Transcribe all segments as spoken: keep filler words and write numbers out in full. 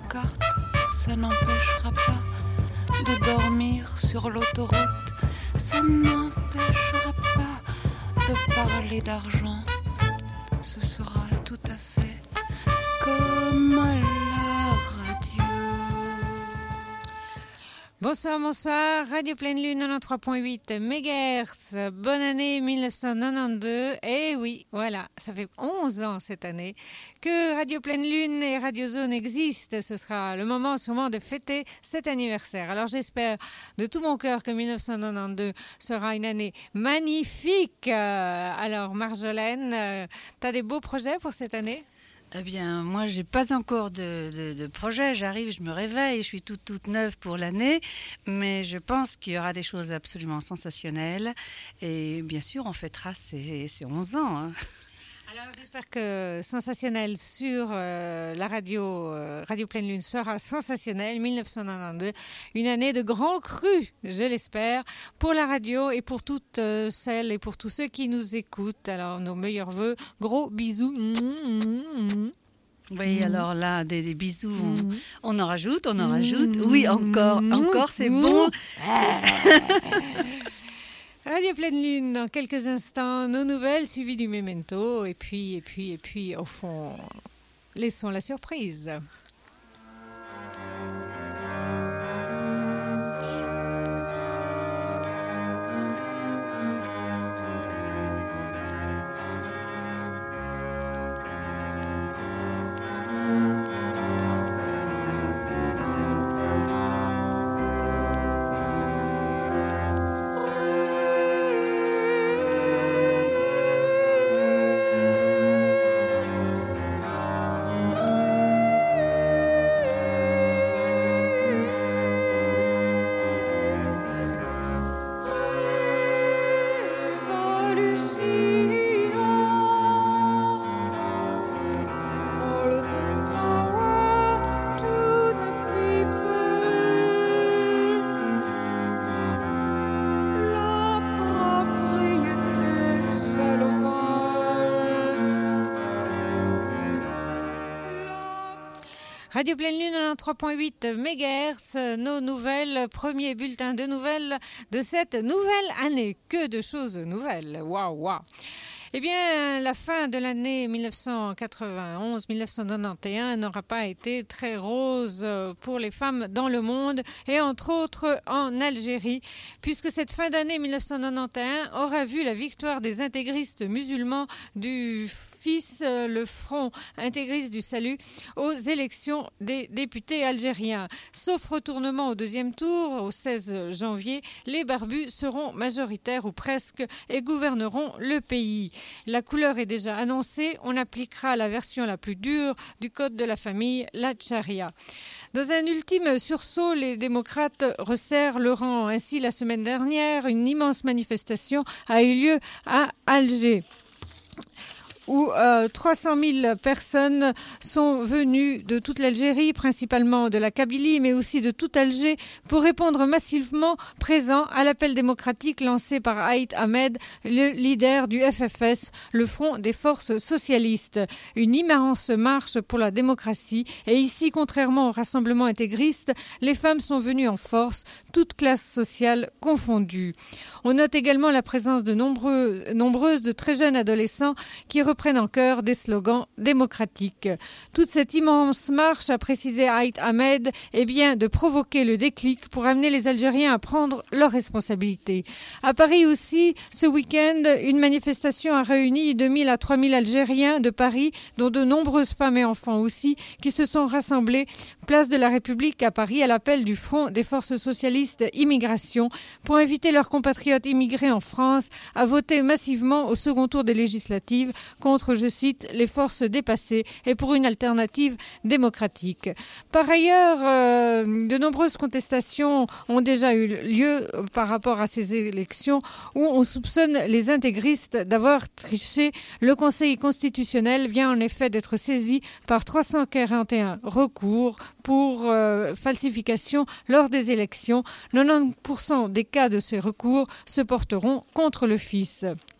aux cartes, ça n'empêchera pas de dormir sur l'autoroute, ça n'empêchera pas de parler d'argent. Ce sera tout à fait comme à la radio. Bonsoir, bonsoir, Radio Pleine Lune quatre-vingt-treize virgule huit mégahertz, bonne année dix-neuf cent quatre-vingt-douze, et oui, voilà, ça fait onze ans cette année que Radio Pleine Lune et Radio Zone existent, ce sera le moment sûrement de fêter cet anniversaire. Alors j'espère de tout mon cœur que dix-neuf cent quatre-vingt-douze sera une année magnifique. Alors Marjolaine, euh, t'as des beaux projets pour cette année ? Eh bien, moi, j'ai pas encore de, de, de projet. J'arrive, je me réveille, je suis toute, toute neuve pour l'année. Mais je pense qu'il y aura des choses absolument sensationnelles. Et bien sûr, on fêtera ces, ces onze ans. Hein. Alors, j'espère que Sensationnel sur euh, la radio, euh, Radio Pleine Lune sera sensationnel. dix-neuf cent quatre-vingt-douze, une année de grand cru, je l'espère, pour la radio et pour toutes euh, celles et pour tous ceux qui nous écoutent. Alors, nos meilleurs vœux, gros bisous. Mmh, oui, mmh. alors là, des, des bisous, mmh. on, on en rajoute, on en rajoute. Oui, encore, mmh. encore, c'est mmh. bon. Radio Pleine Lune, dans quelques instants, nos nouvelles suivies du memento, et puis, et puis, et puis, au fond, laissons la surprise. Radio Pleine Lune quatre-vingt-treize virgule huit mégahertz, nos nouvelles, premier bulletin de nouvelles de cette nouvelle année. Que de choses nouvelles, waouh, waouh. Eh bien, la fin de l'année dix-neuf cent quatre-vingt-onze dix-neuf cent quatre-vingt-onze n'aura pas été très rose pour les femmes dans le monde et entre autres en Algérie, puisque cette fin d'année dix-neuf cent quatre-vingt-onze aura vu la victoire des intégristes musulmans du F I S, le Front intégriste du Salut, aux élections des députés algériens. Sauf retournement au deuxième tour, au seize janvier, les barbus seront majoritaires ou presque et gouverneront le pays. La couleur est déjà annoncée, on appliquera la version la plus dure du code de la famille, la Charia. Dans un ultime sursaut, les démocrates resserrent le rang. Ainsi, la semaine dernière, une immense manifestation a eu lieu à Alger, où euh, trois cent mille personnes sont venues de toute l'Algérie, principalement de la Kabylie, mais aussi de tout Alger, pour répondre massivement présent à l'appel démocratique lancé par Aït Ahmed, le leader du F F S, le Front des forces socialistes. Une immense marche pour la démocratie. Et ici, contrairement au rassemblement intégriste, les femmes sont venues en force, toutes classes sociales confondues. On note également la présence de nombreux, nombreuses de très jeunes adolescents qui reprennent en chœur des slogans démocratiques. Toute cette immense marche, a précisé Aït Ahmed, est bien de provoquer le déclic pour amener les Algériens à prendre leurs responsabilités. À Paris aussi, ce week-end, une manifestation a réuni deux mille à trois mille Algériens de Paris, dont de nombreuses femmes et enfants aussi, qui se sont rassemblés place de la République à Paris à l'appel du Front des forces socialistes immigration pour inviter leurs compatriotes immigrés en France à voter massivement au second tour des législatives contre, je cite, les forces dépassées et pour une alternative démocratique. Par ailleurs, euh, de nombreuses contestations ont déjà eu lieu par rapport à ces élections où on soupçonne les intégristes d'avoir triché. Le Conseil constitutionnel vient en effet d'être saisi par trois cent quarante et un recours pour euh, falsification lors des élections. quatre-vingt-dix pour cent des cas de ces recours se porteront contre le F I S.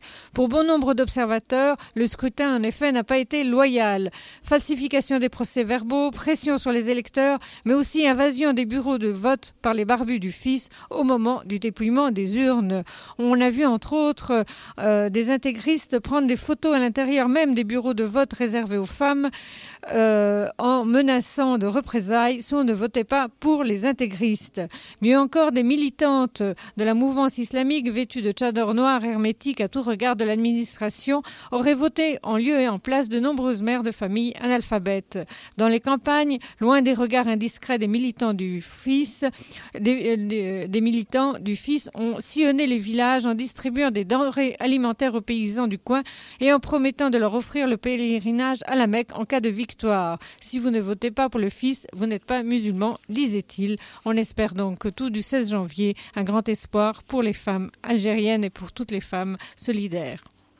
Pour bon nombre d'observateurs, le scrutin en effet n'a pas été loyal. Falsification des procès-verbaux, pression sur les électeurs, mais aussi invasion des bureaux de vote par les barbus du fils au moment du dépouillement des urnes. On a vu entre autres euh, des intégristes prendre des photos à l'intérieur même des bureaux de vote réservés aux femmes euh, en menaçant de représailles si on ne votait pas pour les intégristes. Mieux encore, des militantes de la mouvance islamique vêtues de tchadors noirs hermétiques à tout regard de l'administration auraient voté en lieu et en place de nombreuses mères de famille analphabètes. Dans les campagnes, loin des regards indiscrets des militants du fils, des, des, des militants du fils ont sillonné les villages en distribuant des denrées alimentaires aux paysans du coin et en promettant de leur offrir le pèlerinage à la Mecque en cas de victoire. Si vous ne votez pas pour le fils, vous n'êtes pas musulman, disait-il. On espère donc que tout du seize janvier, un grand espoir pour les femmes algériennes et pour toutes les femmes solidaires.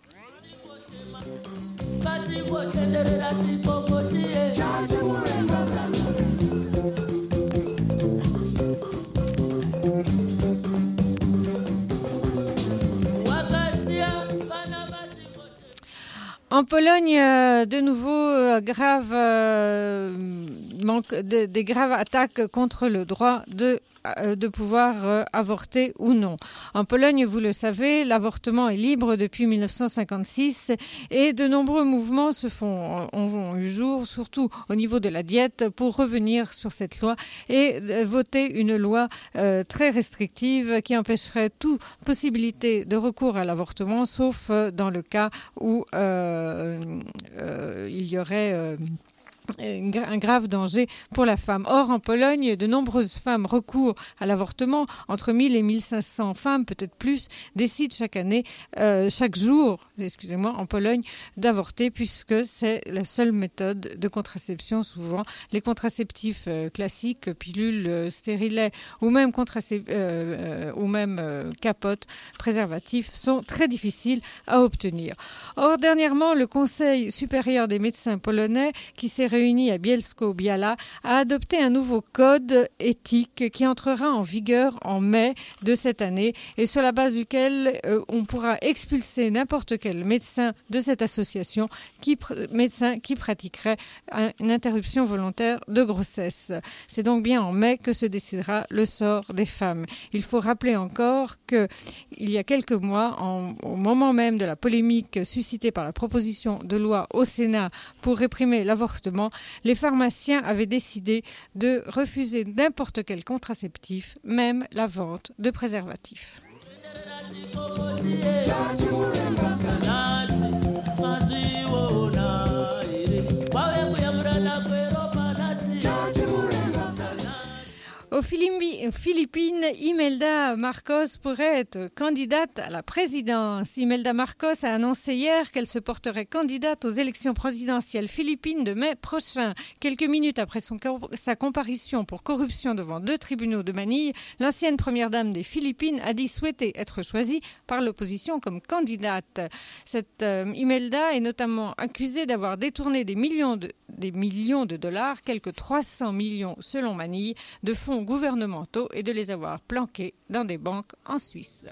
En Pologne, euh, de nouveau, euh, grave, euh, manque de, des graves attaques contre le droit de, euh, de pouvoir euh, avorter ou non. En Pologne, vous le savez, l'avortement est libre depuis mille neuf cent cinquante-six et de nombreux mouvements se font, ont, ont eu jour, surtout au niveau de la diète, pour revenir sur cette loi et euh, voter une loi euh, très restrictive qui empêcherait toute possibilité de recours à l'avortement, sauf euh, dans le cas où euh, Euh, euh, il y aurait euh, un grave danger pour la femme. Or, en Pologne, de nombreuses femmes recourent à l'avortement. Entre mille et mille cinq cents femmes, peut-être plus, décident chaque année, euh, chaque jour, excusez-moi, en Pologne, d'avorter, puisque c'est la seule méthode de contraception. Souvent, les contraceptifs euh, classiques, pilules, euh, stérilets ou même, contracep- euh, euh, ou même euh, capotes, préservatifs, sont très difficiles à obtenir. Or, dernièrement, le Conseil supérieur des médecins polonais, qui s'est réuni à Bielsko-Biała, a adopté un nouveau code éthique qui entrera en vigueur en mai de cette année et sur la base duquel euh, on pourra expulser n'importe quel médecin de cette association qui, pr- médecin qui pratiquerait un, une interruption volontaire de grossesse. C'est donc bien en mai que se décidera le sort des femmes. Il faut rappeler encore que il y a quelques mois, en, au moment même de la polémique suscitée par la proposition de loi au Sénat pour réprimer l'avortement, les pharmaciens avaient décidé de refuser n'importe quel contraceptif, même la vente de préservatifs. Aux Philippines, Imelda Marcos pourrait être candidate à la présidence. Imelda Marcos a annoncé hier qu'elle se porterait candidate aux élections présidentielles philippines de mai prochain. Quelques minutes après son, sa comparution pour corruption devant deux tribunaux de Manille, l'ancienne première dame des Philippines a dit souhaiter être choisie par l'opposition comme candidate. Cette euh, Imelda est notamment accusée d'avoir détourné des millions de, des millions de dollars, quelques trois cents millions selon Manille, de fonds gouvernementaux et de les avoir planqués dans des banques en Suisse.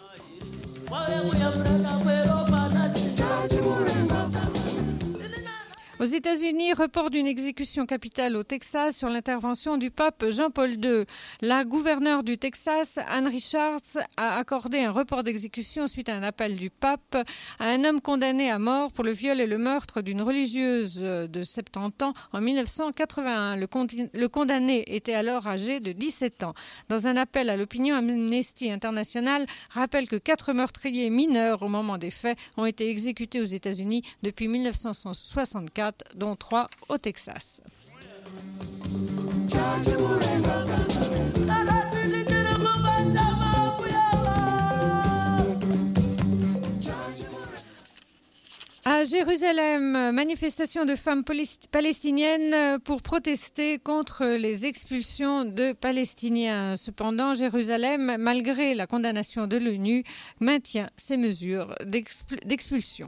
Aux États-Unis, report d'une exécution capitale au Texas sur l'intervention du pape Jean-Paul deux. La gouverneure du Texas, Ann Richards, a accordé un report d'exécution suite à un appel du pape à un homme condamné à mort pour le viol et le meurtre d'une religieuse de soixante-dix ans en mille neuf cent quatre-vingt-un. Le, con- le condamné était alors âgé de dix-sept ans. Dans un appel à l'opinion, Amnesty International rappelle que quatre meurtriers mineurs au moment des faits ont été exécutés aux États-Unis depuis mille neuf cent soixante-quatre, dont trois au Texas. À Jérusalem, manifestation de femmes palestiniennes pour protester contre les expulsions de Palestiniens. Cependant, Jérusalem, malgré la condamnation de l'ONU, maintient ses mesures d'expul- d'expulsion.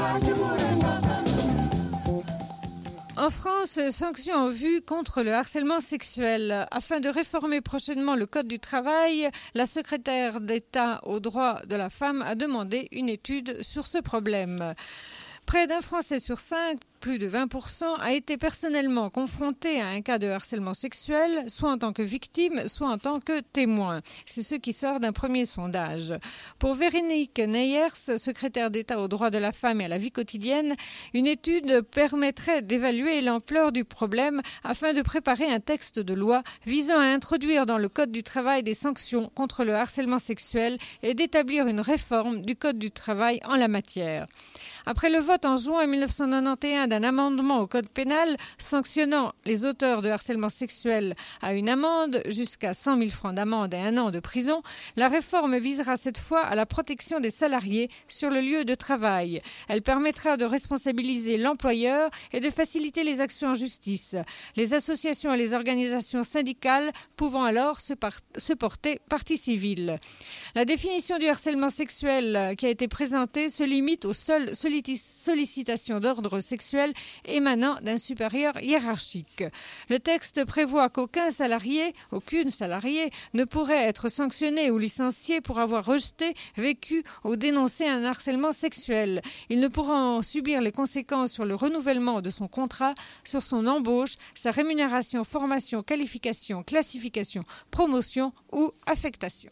En France, sanctions en vue contre le harcèlement sexuel. Afin de réformer prochainement le Code du travail, la secrétaire d'État aux droits de la femme a demandé une étude sur ce problème. Près d'un Français sur cinq, plus de vingt pour cent, a été personnellement confronté à un cas de harcèlement sexuel, soit en tant que victime, soit en tant que témoin. C'est ce qui sort d'un premier sondage. Pour Véronique Neyers, secrétaire d'État aux droits de la femme et à la vie quotidienne, une étude permettrait d'évaluer l'ampleur du problème afin de préparer un texte de loi visant à introduire dans le Code du travail des sanctions contre le harcèlement sexuel et d'établir une réforme du Code du travail en la matière. Après le vote en juin mille neuf cent quatre-vingt-onze d'un amendement au Code pénal sanctionnant les auteurs de harcèlement sexuel à une amende jusqu'à cent mille francs d'amende et un an de prison, la réforme visera cette fois à la protection des salariés sur le lieu de travail. Elle permettra de responsabiliser l'employeur et de faciliter les actions en justice. Les associations et les organisations syndicales pouvant alors se, par- se porter partie civile. La définition du harcèlement sexuel qui a été présentée se limite aux seules sollicitations d'ordre sexuel émanant d'un supérieur hiérarchique. Le texte prévoit qu'aucun salarié, aucune salariée ne pourrait être sanctionné ou licencié pour avoir rejeté, vécu ou dénoncé un harcèlement sexuel. Il ne pourra en subir les conséquences sur le renouvellement de son contrat, sur son embauche, sa rémunération, formation, qualification, classification, promotion ou affectation.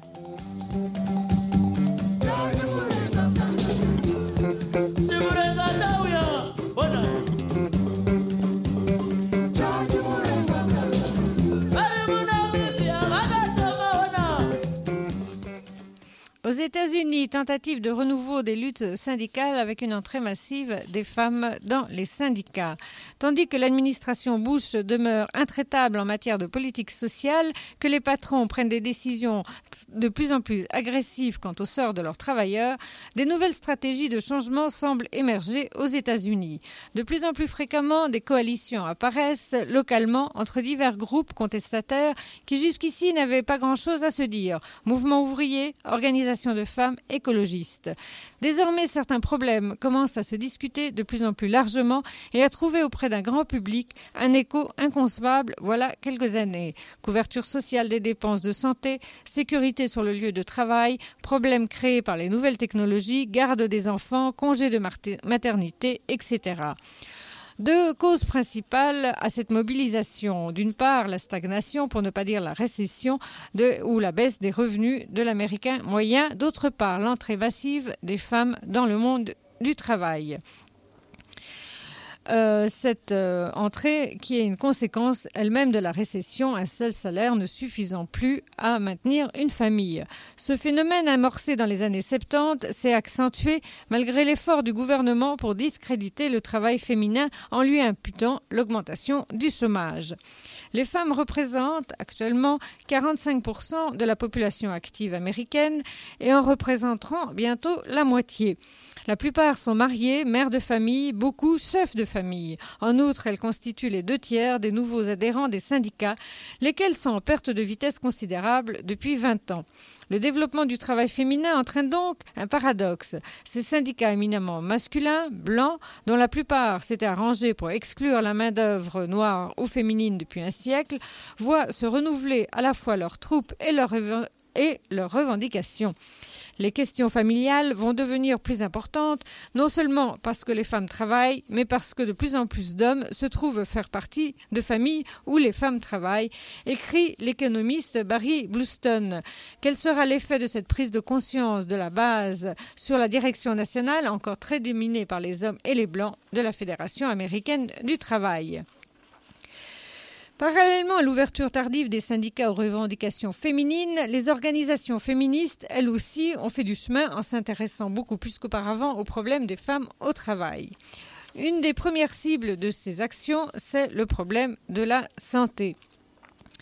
Aux États-Unis, tentative de renouveau des luttes syndicales avec une entrée massive des femmes dans les syndicats. Tandis que l'administration Bush demeure intraitable en matière de politique sociale, que les patrons prennent des décisions de plus en plus agressives quant au sort de leurs travailleurs, des nouvelles stratégies de changement semblent émerger aux États-Unis. De plus en plus fréquemment, des coalitions apparaissent localement entre divers groupes contestataires qui jusqu'ici n'avaient pas grand-chose à se dire. Mouvements ouvriers, organisations de femmes écologistes. Désormais, certains problèmes commencent à se discuter de plus en plus largement et à trouver auprès d'un grand public un écho inconcevable voilà quelques années. Couverture sociale des dépenses de santé, sécurité sur le lieu de travail, problèmes créés par les nouvelles technologies, garde des enfants, congés de maternité, et cetera. Deux causes principales à cette mobilisation. D'une part, la stagnation, pour ne pas dire la récession, de, ou la baisse des revenus de l'Américain moyen. D'autre part, l'entrée massive des femmes dans le monde du travail. Euh, cette euh, entrée qui est une conséquence elle-même de la récession, un seul salaire ne suffisant plus à maintenir une famille. Ce phénomène amorcé dans les années soixante-dix s'est accentué malgré l'effort du gouvernement pour discréditer le travail féminin en lui imputant l'augmentation du chômage. Les femmes représentent actuellement quarante-cinq pour cent de la population active américaine et en représenteront bientôt la moitié. La plupart sont mariées, mères de famille, beaucoup chefs de famille. En outre, elles constituent les deux tiers des nouveaux adhérents des syndicats, lesquels sont en perte de vitesse considérable depuis vingt ans. Le développement du travail féminin entraîne donc un paradoxe. Ces syndicats éminemment masculins, blancs, dont la plupart s'étaient arrangés pour exclure la main-d'œuvre noire ou féminine depuis un siècle, voient se renouveler à la fois leurs troupes et leurs, rev- et leurs revendications. Les questions familiales vont devenir plus importantes, non seulement parce que les femmes travaillent, mais parce que de plus en plus d'hommes se trouvent faire partie de familles où les femmes travaillent, écrit l'économiste Barry Blueston. Quel sera l'effet de cette prise de conscience de la base sur la direction nationale, encore très dominée par les hommes et les blancs, de la Fédération américaine du travail ? Parallèlement à l'ouverture tardive des syndicats aux revendications féminines, les organisations féministes, elles aussi, ont fait du chemin en s'intéressant beaucoup plus qu'auparavant aux problèmes des femmes au travail. Une des premières cibles de ces actions, c'est le problème de la santé.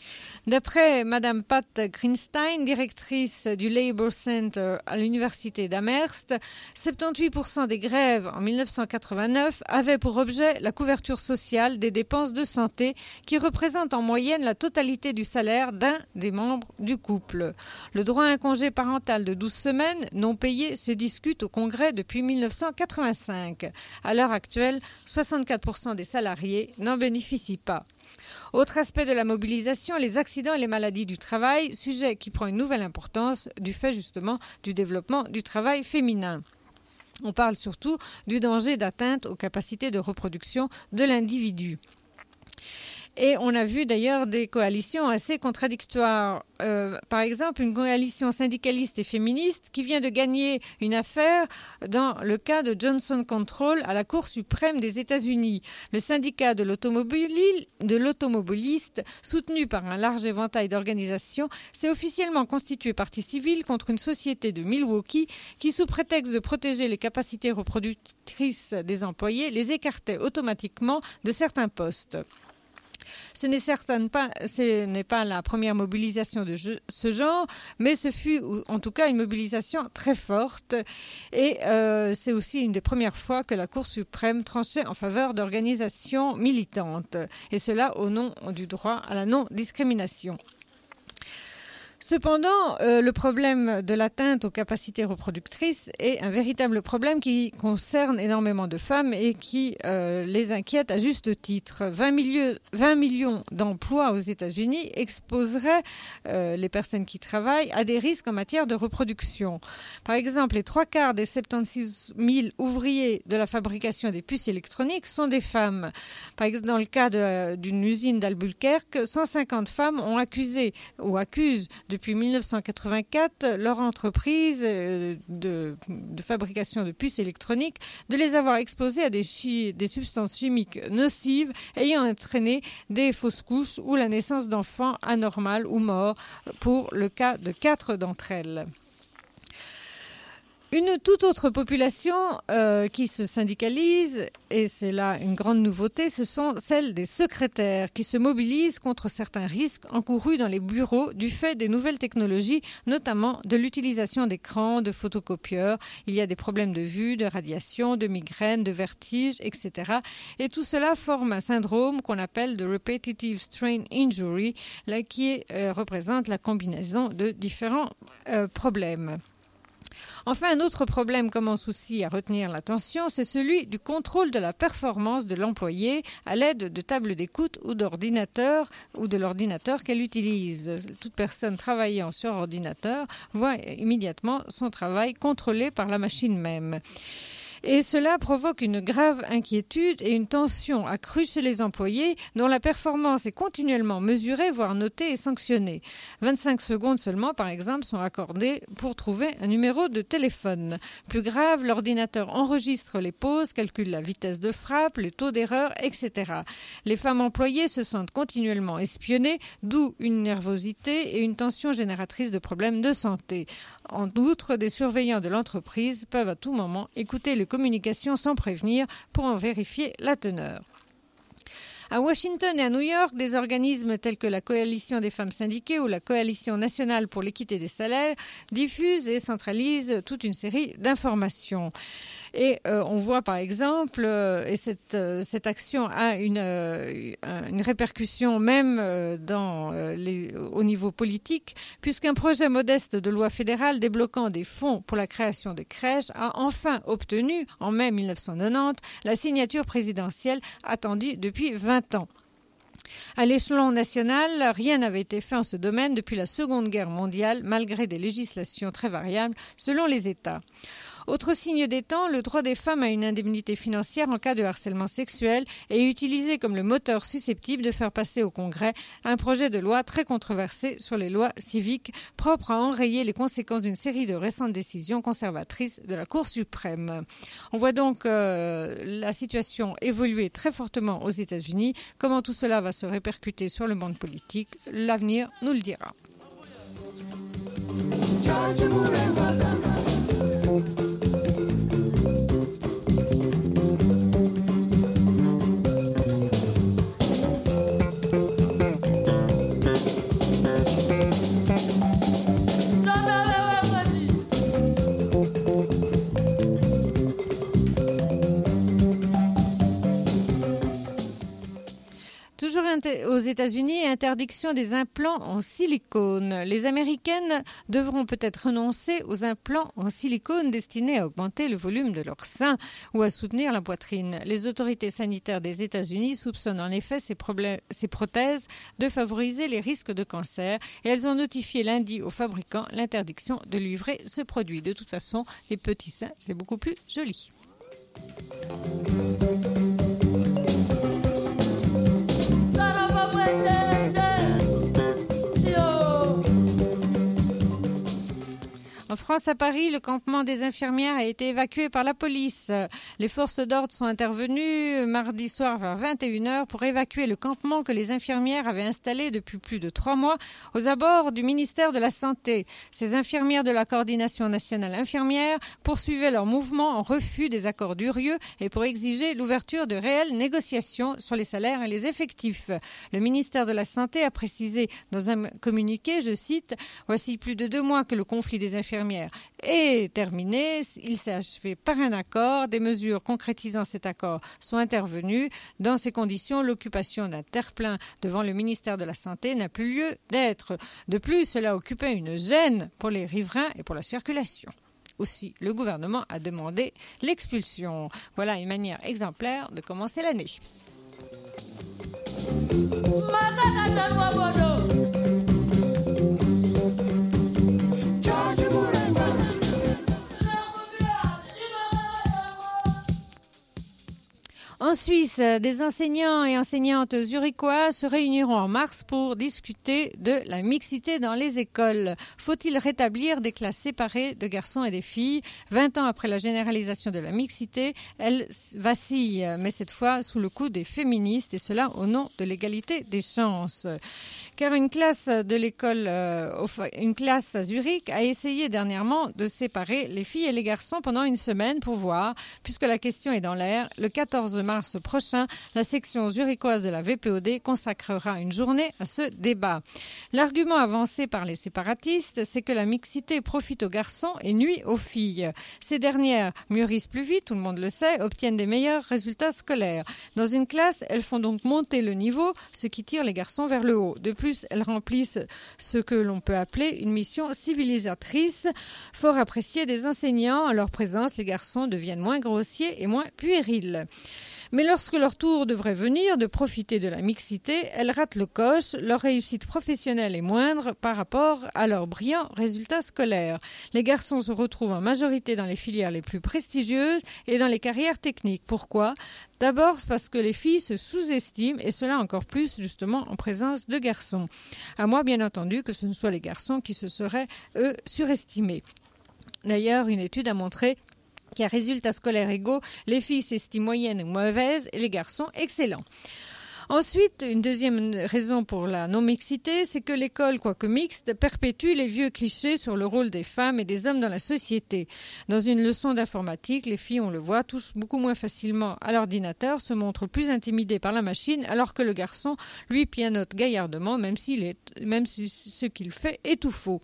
D'après Madame Pat Greenstein, directrice du Labour Center à l'université d'Amherst, soixante-dix-huit pour cent des grèves en mille neuf cent quatre-vingt-neuf avaient pour objet la couverture sociale des dépenses de santé qui représentent en moyenne la totalité du salaire d'un des membres du couple. Le droit à un congé parental de douze semaines non payé se discute au Congrès depuis mille neuf cent quatre-vingt-cinq. À l'heure actuelle, soixante-quatre pour cent des salariés n'en bénéficient pas. Autre aspect de la mobilisation, les accidents et les maladies du travail, sujet qui prend une nouvelle importance du fait justement du développement du travail féminin. On parle surtout du danger d'atteinte aux capacités de reproduction de l'individu. Et on a vu d'ailleurs des coalitions assez contradictoires. Euh, par exemple, une coalition syndicaliste et féministe qui vient de gagner une affaire dans le cas de Johnson Control à la Cour suprême des États-Unis. Le syndicat de, de l'automobiliste, soutenu par un large éventail d'organisations, s'est officiellement constitué partie civile contre une société de Milwaukee qui, sous prétexte de protéger les capacités reproductrices des employés, les écartait automatiquement de certains postes. Ce n'est certain pas, ce n'est pas la première mobilisation de ce genre, mais ce fut en tout cas une mobilisation très forte et euh, c'est aussi une des premières fois que la Cour suprême tranchait en faveur d'organisations militantes, et cela au nom du droit à la non-discrimination. Cependant, euh, le problème de l'atteinte aux capacités reproductrices est un véritable problème qui concerne énormément de femmes et qui euh, les inquiète à juste titre. vingt millions d'emplois aux États-Unis exposeraient euh, les personnes qui travaillent à des risques en matière de reproduction. Par exemple, les trois quarts des soixante-seize mille ouvriers de la fabrication des puces électroniques sont des femmes. Par exemple, dans le cas de, d'une usine d'Albuquerque, cent cinquante femmes ont accusé ou accusent depuis mille neuf cent quatre-vingt-quatre leur entreprise de, de fabrication de puces électroniques de les avoir exposées à des, chi, des substances chimiques nocives ayant entraîné des fausses couches ou la naissance d'enfants anormales ou morts pour le cas de quatre d'entre elles. Une toute autre population euh, qui se syndicalise, et c'est là une grande nouveauté, ce sont celles des secrétaires qui se mobilisent contre certains risques encourus dans les bureaux du fait des nouvelles technologies, notamment de l'utilisation d'écrans, de photocopieurs. Il y a des problèmes de vue, de radiation, de migraine, de vertige, et cetera. Et tout cela forme un syndrome qu'on appelle de repetitive strain injury, là, qui euh, représente la combinaison de différents euh, problèmes. Enfin, un autre problème commence aussi à retenir l'attention, c'est celui du contrôle de la performance de l'employé à l'aide de tables d'écoute ou d'ordinateurs ou de l'ordinateur qu'elle utilise. Toute personne travaillant sur ordinateur voit immédiatement son travail contrôlé par la machine même. Et cela provoque une grave inquiétude et une tension accrue chez les employés dont la performance est continuellement mesurée, voire notée et sanctionnée. vingt-cinq secondes seulement, par exemple, sont accordées pour trouver un numéro de téléphone. Plus grave, l'ordinateur enregistre les pauses, calcule la vitesse de frappe, le taux d'erreur, et cetera. Les femmes employées se sentent continuellement espionnées, d'où une nervosité et une tension génératrice de problèmes de santé. En outre, des surveillants de l'entreprise peuvent à tout moment écouter les communications sans prévenir pour en vérifier la teneur. À Washington et à New York, des organismes tels que la Coalition des femmes syndiquées ou la Coalition nationale pour l'équité des salaires diffusent et centralisent toute une série d'informations. Et euh, on voit par exemple, euh, et cette, euh, cette action a une, euh, une répercussion même euh, dans, euh, les, au niveau politique, puisqu'un projet modeste de loi fédérale débloquant des fonds pour la création de crèches a enfin obtenu, en mai mille neuf cent quatre-vingt-dix, la signature présidentielle attendue depuis vingt ans. À l'échelon national, rien n'avait été fait en ce domaine depuis la Seconde Guerre mondiale, malgré des législations très variables selon les États. Autre signe des temps, le droit des femmes à une indemnité financière en cas de harcèlement sexuel est utilisé comme le moteur susceptible de faire passer au Congrès un projet de loi très controversé sur les lois civiques propre à enrayer les conséquences d'une série de récentes décisions conservatrices de la Cour suprême. On voit donc euh, la situation évoluer très fortement aux États-Unis. Comment tout cela va se répercuter sur le monde politique, l'avenir nous le dira. Toujours aux États-Unis, interdiction des implants en silicone. Les Américaines devront peut-être renoncer aux implants en silicone destinés à augmenter le volume de leur sein ou à soutenir la poitrine. Les autorités sanitaires des États-Unis soupçonnent en effet ces, problèmes, ces prothèses de favoriser les risques de cancer et elles ont notifié lundi aux fabricants l'interdiction de livrer ce produit. De toute façon, les petits seins, c'est beaucoup plus joli. En France, à Paris, le campement des infirmières a été évacué par la police. Les forces d'ordre sont intervenues mardi soir vers vingt et une heures pour évacuer le campement que les infirmières avaient installé depuis plus de trois mois aux abords du ministère de la Santé. Ces infirmières de la Coordination nationale infirmière poursuivaient leur mouvement en refus des accords d'Urieux et pour exiger l'ouverture de réelles négociations sur les salaires et les effectifs. Le ministère de la Santé a précisé dans un communiqué, je cite, « Voici plus de deux mois que le conflit des infirmières est terminé, il s'est achevé par un accord, des mesures concrétisant cet accord sont intervenues. Dans ces conditions, l'occupation d'un terre-plein devant le ministère de la Santé n'a plus lieu d'être. De plus, cela occupait une gêne pour les riverains et pour la circulation. Aussi, le gouvernement a demandé l'expulsion. Voilà une manière exemplaire de commencer l'année. En Suisse, des enseignants et enseignantes zurichois se réuniront en mars pour discuter de la mixité dans les écoles. Faut-il rétablir des classes séparées de garçons et des filles ? vingt ans après la généralisation de la mixité, elle vacille, mais cette fois sous le coup des féministes, et cela au nom de l'égalité des chances. Car une classe de l'école, euh, une classe à Zurich a essayé dernièrement de séparer les filles et les garçons pendant une semaine pour voir, puisque la question est dans l'air, le quatorze mars prochain, la section zurichoise de la V P O D consacrera une journée à ce débat. L'argument avancé par les séparatistes, c'est que la mixité profite aux garçons et nuit aux filles. Ces dernières mûrissent plus vite, tout le monde le sait, obtiennent des meilleurs résultats scolaires. Dans une classe, elles font donc monter le niveau, ce qui tire les garçons vers le haut. De plus, elles remplissent ce que l'on peut appeler une mission civilisatrice, fort appréciée des enseignants. En leur présence, les garçons deviennent moins grossiers et moins puérils. Mais lorsque leur tour devrait venir de profiter de la mixité, elles ratent le coche, leur réussite professionnelle est moindre par rapport à leurs brillants résultats scolaires. Les garçons se retrouvent en majorité dans les filières les plus prestigieuses et dans les carrières techniques. Pourquoi ? D'abord parce que les filles se sous-estiment, et cela encore plus justement en présence de garçons. À moi, bien entendu, que ce ne soit les garçons qui se seraient, eux, surestimés. D'ailleurs, une étude a montré qu'à résultats scolaires égaux, les filles s'estiment moyennes ou mauvaises et les garçons excellents. Ensuite, une deuxième raison pour la non-mixité, c'est que l'école, quoique mixte, perpétue les vieux clichés sur le rôle des femmes et des hommes dans la société. Dans une leçon d'informatique, les filles, on le voit, touchent beaucoup moins facilement à l'ordinateur, se montrent plus intimidées par la machine, alors que le garçon, lui, pianote gaillardement, même, s'il est, même si ce qu'il fait est tout faux.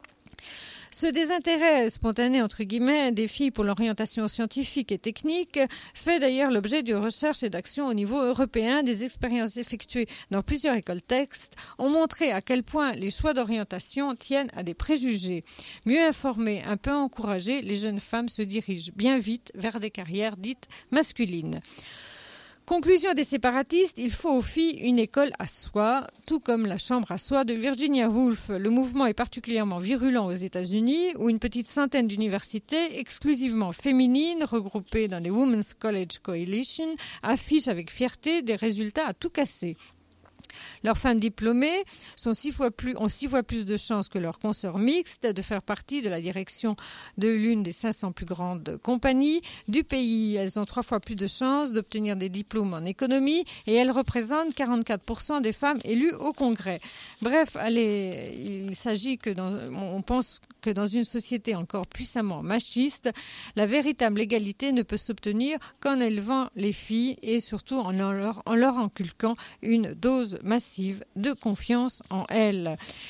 Ce désintérêt spontané, entre guillemets, des filles pour l'orientation scientifique et technique fait d'ailleurs l'objet de recherches et d'actions au niveau européen. Des expériences effectuées dans plusieurs écoles textes ont montré à quel point les choix d'orientation tiennent à des préjugés. Mieux informées, un peu encouragées, les jeunes femmes se dirigent bien vite vers des carrières dites masculines. Conclusion des séparatistes, il faut aux filles une école à soi, tout comme la chambre à soi de Virginia Woolf. Le mouvement est particulièrement virulent aux États-Unis, où une petite centaine d'universités exclusivement féminines, regroupées dans des Women's College Coalition, affichent avec fierté des résultats à tout casser. Leurs femmes diplômées sont six fois plus, ont six fois plus de chances que leurs consoeurs mixtes de faire partie de la direction de l'une des cinq cents plus grandes compagnies du pays. Elles ont trois fois plus de chances d'obtenir des diplômes en économie et elles représentent quarante-quatre pour cent des femmes élues au Congrès. Bref, allez, il s'agit que dans, on pense que dans une société encore puissamment machiste, la véritable égalité ne peut s'obtenir qu'en élevant les filles et surtout en leur, en leur inculquant une dose massive de confiance en elles.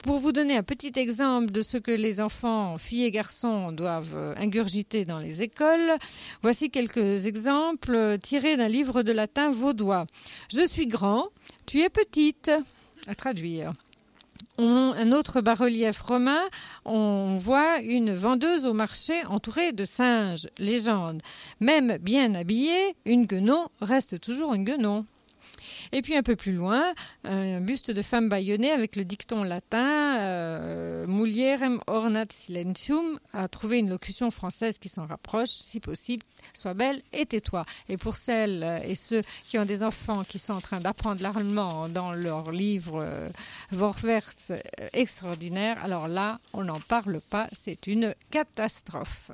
Pour vous donner un petit exemple de ce que les enfants, filles et garçons, doivent ingurgiter dans les écoles, voici quelques exemples tirés d'un livre de latin vaudois. « Je suis grand, tu es petite » à traduire. On, un autre bas-relief romain, on voit une vendeuse au marché entourée de singes. Légende. Même bien habillée, une guenon reste toujours une guenon. Et puis un peu plus loin, un buste de femme bâillonnée avec le dicton latin euh, « Mulierem ornat silentium » a trouvé une locution française qui s'en rapproche, si possible, « Sois belle et tais-toi ». Et pour celles et ceux qui ont des enfants qui sont en train d'apprendre l'allemand dans leur livre euh, Vorwärts euh, extraordinaire, alors là, on n'en parle pas, c'est une catastrophe.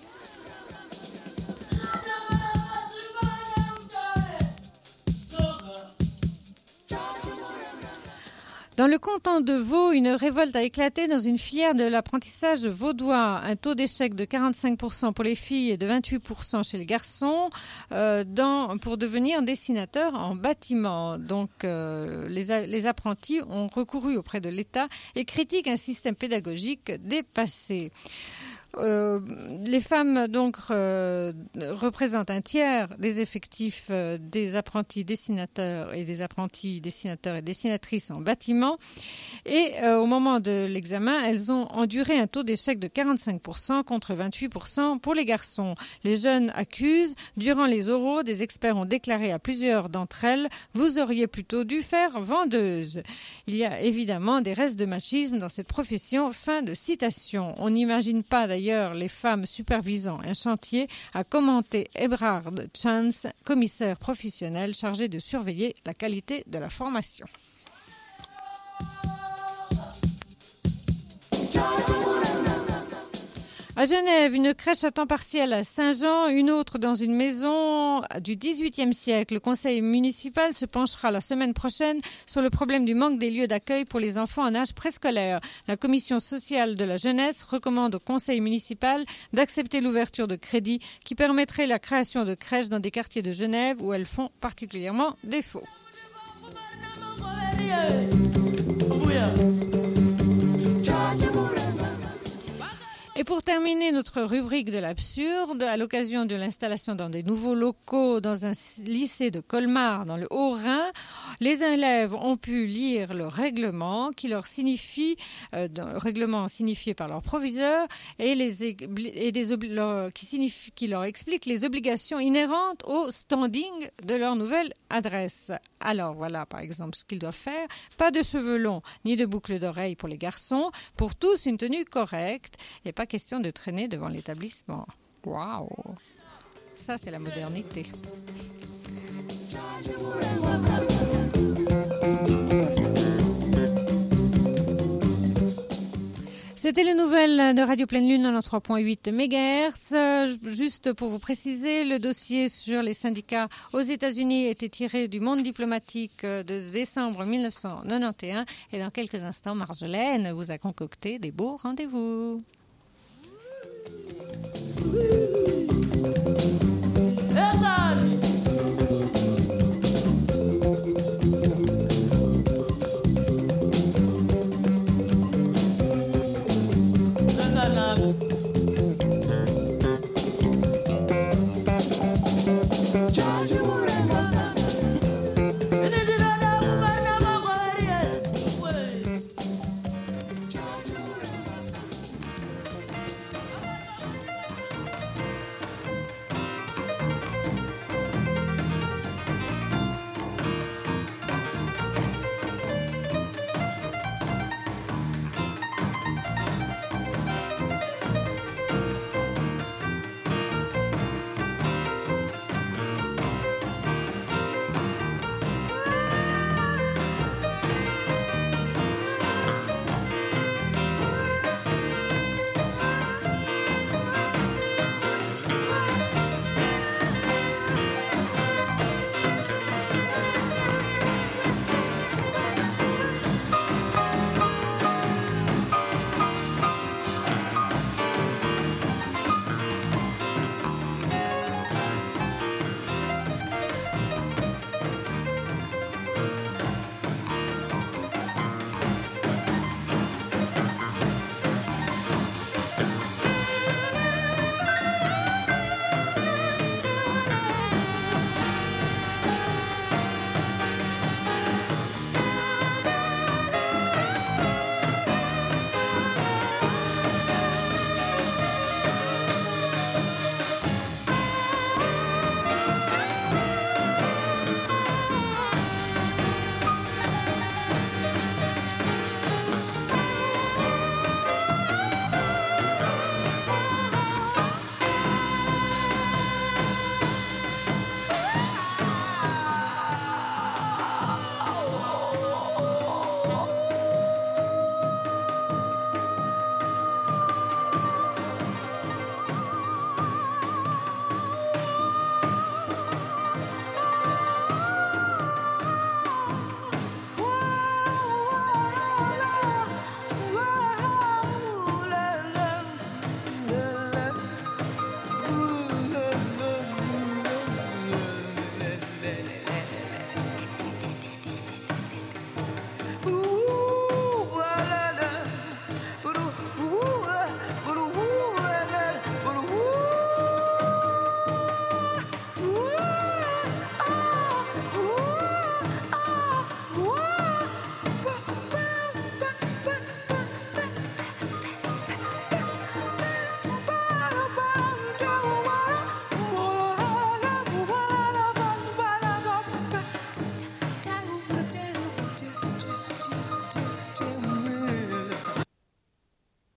Dans le canton de Vaud, une révolte a éclaté dans une filière de l'apprentissage vaudois. Un taux d'échec de quarante-cinq pour cent pour les filles et de vingt-huit pour cent chez les garçons euh, dans, pour devenir dessinateurs en bâtiment. Donc, euh, les, les apprentis ont recouru auprès de l'État et critiquent un système pédagogique dépassé. Euh, les femmes donc euh, représentent un tiers des effectifs euh, des apprentis dessinateurs et des apprentis dessinateurs et dessinatrices en bâtiment et euh, au moment de l'examen elles ont enduré un taux d'échec de quarante-cinq pour cent contre vingt-huit pour cent pour les garçons. Les jeunes accusent, durant les oraux des experts ont déclaré à plusieurs d'entre elles « vous auriez plutôt dû faire vendeuse ». Il y a évidemment des restes de machisme dans cette profession. Fin de citation. On n'imagine pas d'ailleurs les femmes supervisant un chantier, a commenté Ebrard Chance, commissaire professionnel chargé de surveiller la qualité de la formation. À Genève, une crèche à temps partiel à Saint-Jean, une autre dans une maison du dix-huitième siècle. Le conseil municipal se penchera la semaine prochaine sur le problème du manque des lieux d'accueil pour les enfants en âge préscolaire. La commission sociale de la jeunesse recommande au conseil municipal d'accepter l'ouverture de crédits qui permettrait la création de crèches dans des quartiers de Genève où elles font particulièrement défaut. Et pour terminer notre rubrique de l'absurde, à l'occasion de l'installation dans des nouveaux locaux dans un lycée de Colmar, dans le Haut-Rhin, les élèves ont pu lire le règlement qui leur signifie, euh, le règlement signifié par leur proviseur et, les, et des obli- leur, qui, signifie, qui leur explique les obligations inhérentes au standing de leur nouvelle adresse. Alors voilà par exemple ce qu'ils doivent faire. Pas de cheveux longs ni de boucles d'oreilles pour les garçons. Pour tous, une tenue correcte et pas question de traîner devant l'établissement. Waouh! Ça, c'est la modernité. C'était les nouvelles de Radio Pleine Lune à trois virgule huit mégahertz. Juste pour vous préciser, le dossier sur les syndicats aux États-Unis était tiré du Monde diplomatique de décembre mille neuf cent quatre-vingt-onze. Et dans quelques instants, Marjolaine vous a concocté des beaux rendez-vous. Georgia Moringa.